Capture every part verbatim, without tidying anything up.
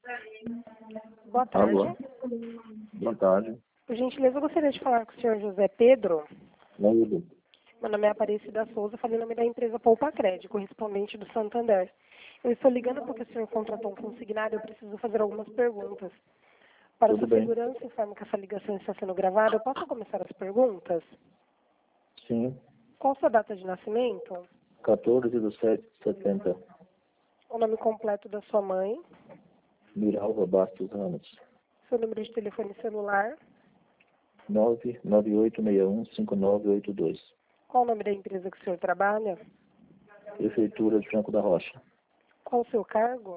Boa tarde. Alô. Boa tarde. Por gentileza, eu gostaria de falar com o senhor José Pedro. Oi, Meu nome é Aparecida Souza, falei em nome da empresa Poupa Crédito, correspondente do Santander. Eu estou ligando porque o senhor contratou um consignado e eu preciso fazer algumas perguntas. Para Tudo sua bem. segurança, informo que essa ligação está sendo gravada. Eu posso começar as perguntas? Sim. Qual a sua data de nascimento? quatorze de sete de setenta. O nome completo da sua mãe? Miralva Bastos Ramos. Seu número de telefone celular? nove nove oito seis um cinco nove oito dois. Qual o nome da empresa que o senhor trabalha? Prefeitura de Franco da Rocha. Qual o seu cargo?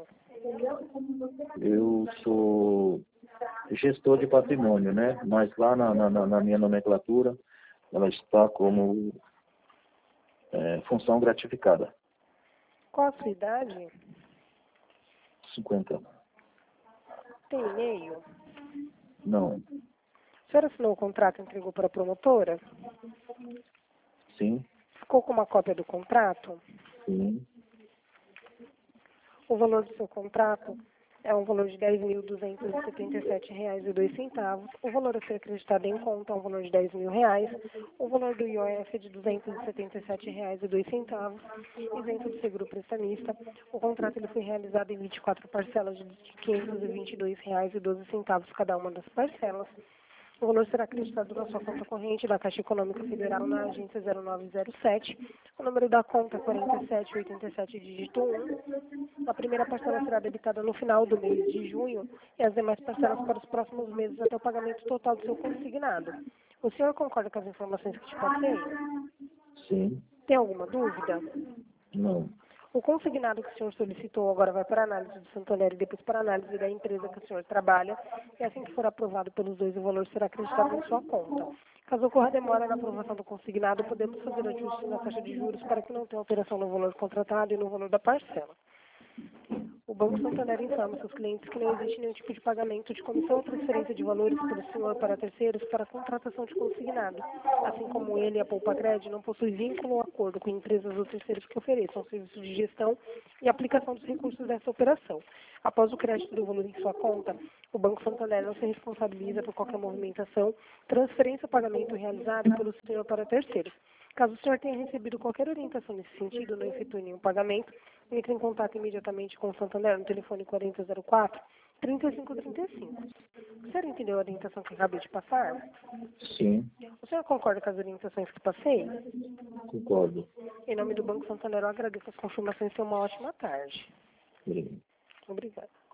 Eu sou gestor de patrimônio, né? Mas lá na, na, na minha nomenclatura, ela está como é, função gratificada. Qual a sua idade? cinquenta. Tem e-mail? Não. O senhor assinou o contrato e entregou para a promotora? Sim. Ficou com uma cópia do contrato? Sim. O valor do seu contrato é um valor de dez mil duzentos e setenta e sete reais e dois centavos. O valor a ser acreditado em conta é um valor de dez mil reais. O valor do I O F é de duzentos e setenta e sete reais e dois centavos, isento do seguro prestamista. O contrato ele foi realizado em vinte e quatro parcelas de quinhentos e vinte e dois reais e doze centavos cada uma das parcelas. O valor será acreditado na sua conta corrente da Caixa Econômica Federal na agência zero nove zero sete. O número da conta é quarenta e sete oitenta e sete, dígito um. A primeira parcela será debitada no final do mês de junho e as demais parcelas para os próximos meses até o pagamento total do seu consignado. O senhor concorda com as informações que te passei? Sim. Tem alguma dúvida? Não. O consignado que o senhor solicitou agora vai para a análise do Santander e depois para a análise da empresa que o senhor trabalha. E assim que for aprovado pelos dois, o valor será acreditado em sua conta. Caso ocorra demora na aprovação do consignado, podemos fazer ajustes na taxa de juros para que não tenha alteração no valor contratado e no valor da parcela. O Banco Santander informa seus clientes que não existe nenhum tipo de pagamento de comissão ou transferência de valores pelo senhor para terceiros para a contratação de consignado. Assim como ele e a Poupa Crédito não possuem vínculo ou acordo com empresas ou terceiros que ofereçam serviços de gestão e aplicação dos recursos dessa operação. Após o crédito do valor em sua conta, o Banco Santander não se responsabiliza por qualquer movimentação, transferência ou pagamento realizado pelo senhor para terceiros. Caso o senhor tenha recebido qualquer orientação nesse sentido, não efetue nenhum pagamento, entre em contato imediatamente com o Santander no telefone quarenta zero quatro, trinta e cinco trinta e cinco. O senhor entendeu a orientação que acabei de passar? Sim. O senhor concorda com as orientações que passei? Concordo. Em nome do Banco Santander, eu agradeço as confirmações e tenha uma ótima tarde. Obrigado. Obrigada.